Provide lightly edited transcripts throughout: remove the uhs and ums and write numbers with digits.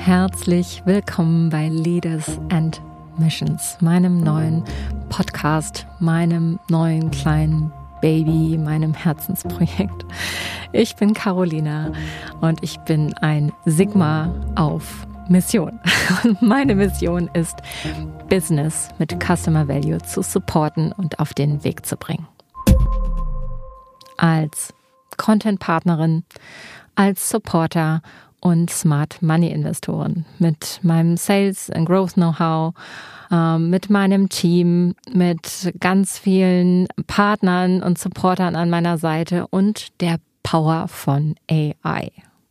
Herzlich willkommen bei Leaders and Missions, meinem neuen Podcast, meinem neuen kleinen Baby, meinem Herzensprojekt. Ich bin Carolina und ich bin ein Sigma auf Mission. Und meine Mission ist, Business mit Customer Value zu supporten und auf den Weg zu bringen. Als Content-Partnerin, als Supporter und Smart Money Investoren mit meinem Sales and Growth Know-how, mit meinem Team, mit ganz vielen Partnern und Supportern an meiner Seite und der Power von AI.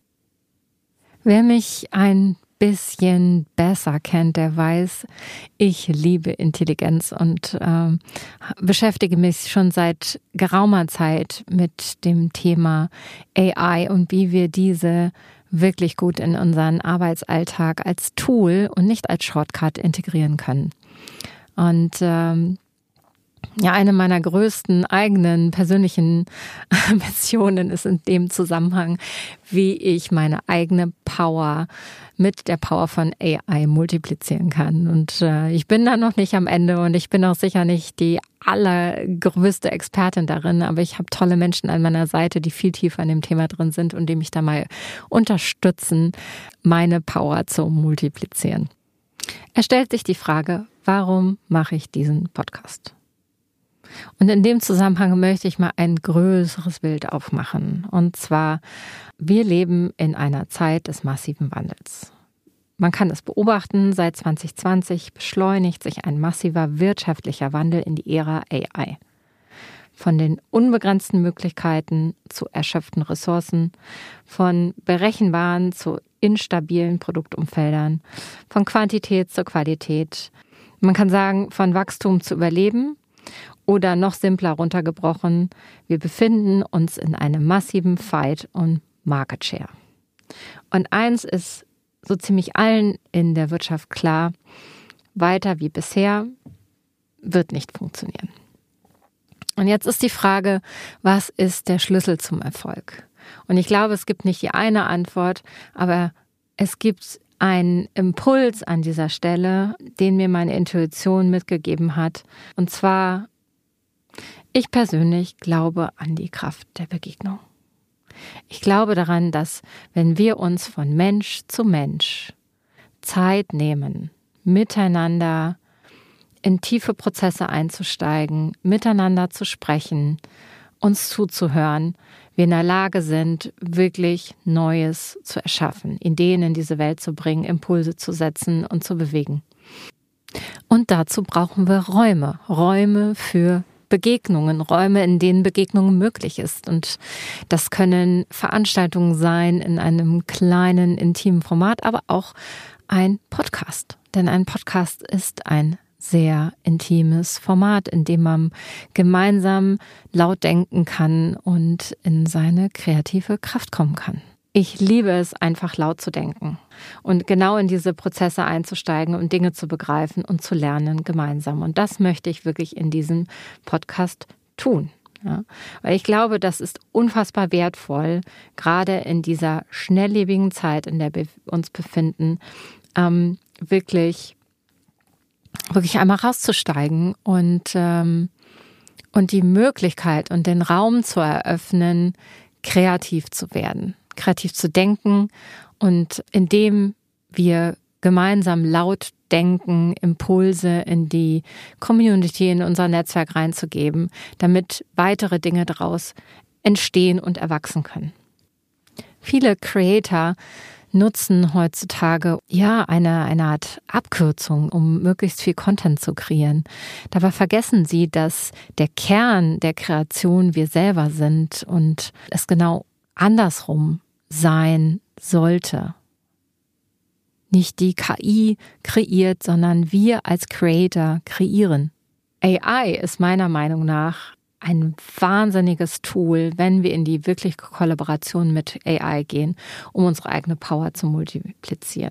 Wer mich ein bisschen besser kennt, der weiß, ich liebe Intelligenz und beschäftige mich schon seit geraumer Zeit mit dem Thema AI und wie wir diese wirklich gut in unseren Arbeitsalltag als Tool und nicht als Shortcut integrieren können. Und eine meiner größten eigenen persönlichen Missionen ist in dem Zusammenhang, wie ich meine eigene Power mit der Power von AI multiplizieren kann. Und ich bin da noch nicht am Ende und ich bin auch sicher nicht die allergrößte Expertin darin, aber ich habe tolle Menschen an meiner Seite, die viel tiefer in dem Thema drin sind und die mich da mal unterstützen, meine Power zu multiplizieren. Es stellt sich die Frage, warum mache ich diesen Podcast? Und in dem Zusammenhang möchte ich mal ein größeres Bild aufmachen. Und zwar, wir leben in einer Zeit des massiven Wandels. Man kann es beobachten, seit 2020 beschleunigt sich ein massiver wirtschaftlicher Wandel in die Ära AI. Von den unbegrenzten Möglichkeiten zu erschöpften Ressourcen, von berechenbaren zu instabilen Produktumfeldern, von Quantität zur Qualität. Man kann sagen, von Wachstum zu Überleben. Oder noch simpler runtergebrochen, wir befinden uns in einem massiven Fight um Market Share. Und eins ist so ziemlich allen in der Wirtschaft klar, weiter wie bisher wird nicht funktionieren. Und jetzt ist die Frage, was ist der Schlüssel zum Erfolg? Und ich glaube, es gibt nicht die eine Antwort, aber es gibt einen Impuls an dieser Stelle, den mir meine Intuition mitgegeben hat. Und zwar, ich persönlich glaube an die Kraft der Begegnung. Ich glaube daran, dass wenn wir uns von Mensch zu Mensch Zeit nehmen, miteinander in tiefe Prozesse einzusteigen, miteinander zu sprechen, uns zuzuhören, wir in der Lage sind, wirklich Neues zu erschaffen, Ideen in diese Welt zu bringen, Impulse zu setzen und zu bewegen. Und dazu brauchen wir Räume für Begegnungen, Räume, in denen Begegnungen möglich ist. Und das können Veranstaltungen sein in einem kleinen, intimen Format, aber auch ein Podcast. Denn ein Podcast ist ein sehr intimes Format, in dem man gemeinsam laut denken kann und in seine kreative Kraft kommen kann. Ich liebe es, einfach laut zu denken und genau in diese Prozesse einzusteigen und Dinge zu begreifen und zu lernen gemeinsam. Und das möchte ich wirklich in diesem Podcast tun. Ja, weil ich glaube, das ist unfassbar wertvoll, gerade in dieser schnelllebigen Zeit, in der wir uns befinden, wirklich einmal rauszusteigen und die Möglichkeit und den Raum zu eröffnen, kreativ zu werden. Kreativ zu denken und indem wir gemeinsam laut denken, Impulse in die Community, in unser Netzwerk reinzugeben, damit weitere Dinge daraus entstehen und erwachsen können. Viele Creator nutzen heutzutage eine Art Abkürzung, um möglichst viel Content zu kreieren. Dabei vergessen sie, dass der Kern der Kreation wir selber sind und es genau andersrum sein sollte. Nicht die KI kreiert, sondern wir als Creator kreieren. AI ist meiner Meinung nach ein wahnsinniges Tool, wenn wir in die wirkliche Kollaboration mit AI gehen, um unsere eigene Power zu multiplizieren.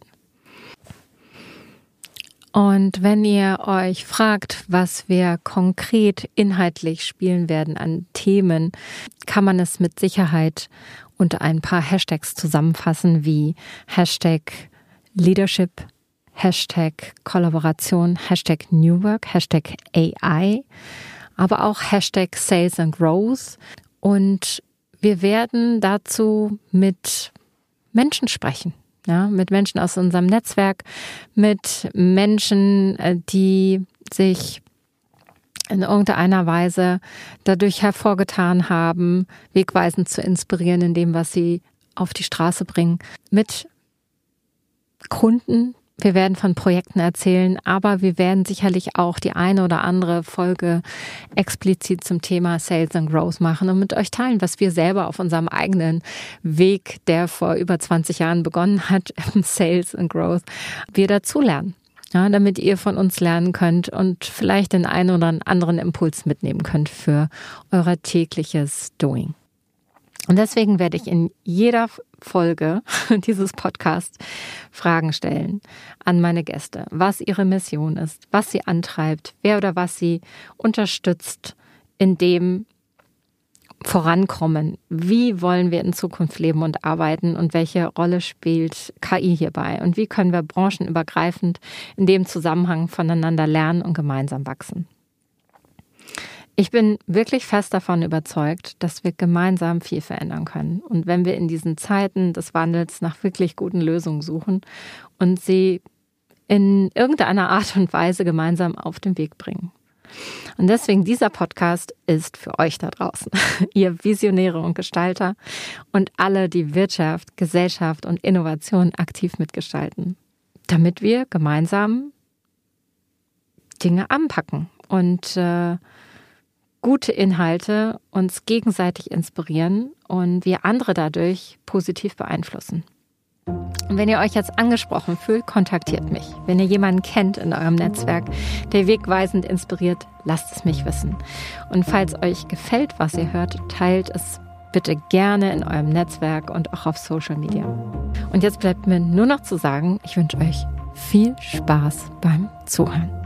Und wenn ihr euch fragt, was wir konkret inhaltlich spielen werden an Themen, kann man es mit Sicherheit unter ein paar Hashtags zusammenfassen, wie Hashtag Leadership, Hashtag Kollaboration, Hashtag New Work, Hashtag AI, aber auch Hashtag Sales and Growth. Und wir werden dazu mit Menschen sprechen. Ja, mit Menschen aus unserem Netzwerk, mit Menschen, die sich in irgendeiner Weise dadurch hervorgetan haben, wegweisend zu inspirieren in dem, was sie auf die Straße bringen, mit Kunden. Wir werden von Projekten erzählen, aber wir werden sicherlich auch die eine oder andere Folge explizit zum Thema Sales and Growth machen und mit euch teilen, was wir selber auf unserem eigenen Weg, der vor über 20 Jahren begonnen hat, im Sales and Growth, wir dazulernen. Ja, damit ihr von uns lernen könnt und vielleicht den einen oder anderen Impuls mitnehmen könnt für euer tägliches Doing. Und deswegen werde ich in jeder Folge dieses Podcasts Fragen stellen an meine Gäste, was ihre Mission ist, was sie antreibt, wer oder was sie unterstützt in dem Vorankommen. Wie wollen wir in Zukunft leben und arbeiten und welche Rolle spielt KI hierbei? Und wie können wir branchenübergreifend in dem Zusammenhang voneinander lernen und gemeinsam wachsen? Ich bin wirklich fest davon überzeugt, dass wir gemeinsam viel verändern können. Und wenn wir in diesen Zeiten des Wandels nach wirklich guten Lösungen suchen und sie in irgendeiner Art und Weise gemeinsam auf den Weg bringen. Und deswegen dieser Podcast ist für euch da draußen, ihr Visionäre und Gestalter und alle, die Wirtschaft, Gesellschaft und Innovation aktiv mitgestalten, damit wir gemeinsam Dinge anpacken und gute Inhalte uns gegenseitig inspirieren und wir andere dadurch positiv beeinflussen. Und wenn ihr euch jetzt angesprochen fühlt, kontaktiert mich. Wenn ihr jemanden kennt in eurem Netzwerk, der wegweisend inspiriert, lasst es mich wissen. Und falls euch gefällt, was ihr hört, teilt es bitte gerne in eurem Netzwerk und auch auf Social Media. Und jetzt bleibt mir nur noch zu sagen, ich wünsche euch viel Spaß beim Zuhören.